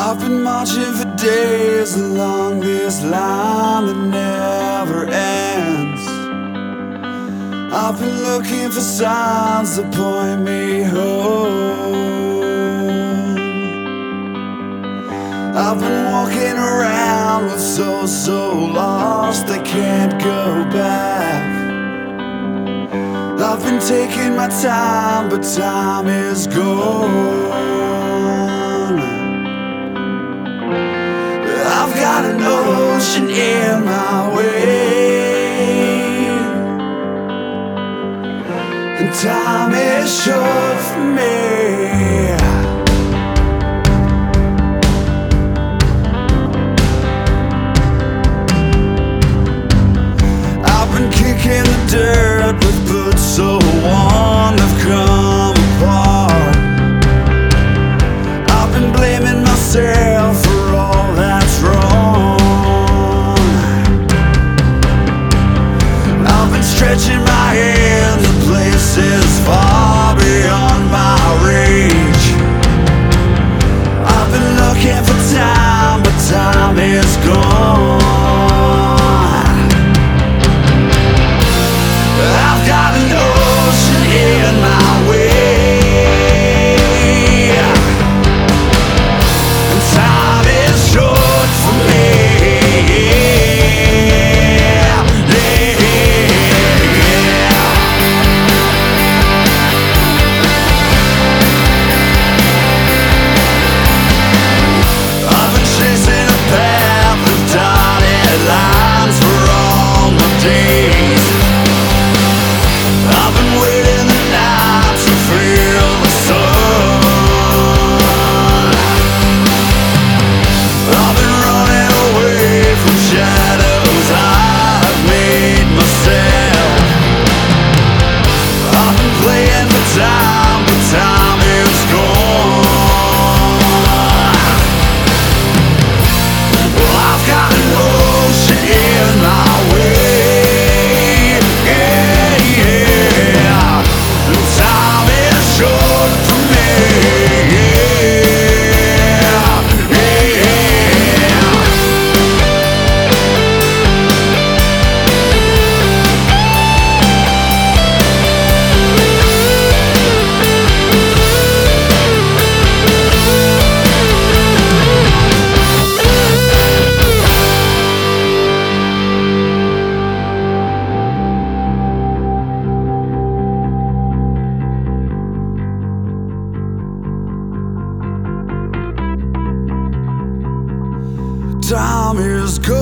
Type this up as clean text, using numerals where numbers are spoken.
I've been marching for days along this line that never ends. I've been looking for signs that point me home. I've been walking around with souls so lost they can't go back. I've been taking my time, but time is gone. I've got an ocean in my way, and time is short for me. I've been kicking the dirt with boots so worn they've come apart. I've been blaming myself for all that's wrong. I've been stretching my hands to places far beyond my reach. I've been looking for time, but time is gone. I've got an ocean in my way, and time is short for me. I've been chasing a path of dotted lines for all my days. I've been waiting the night to feel the sun. I've been running away from shadows I've made myself. I've been playing for time, but time is gone. Well, I've got an ocean in my way. Time is short for me. Time is gone.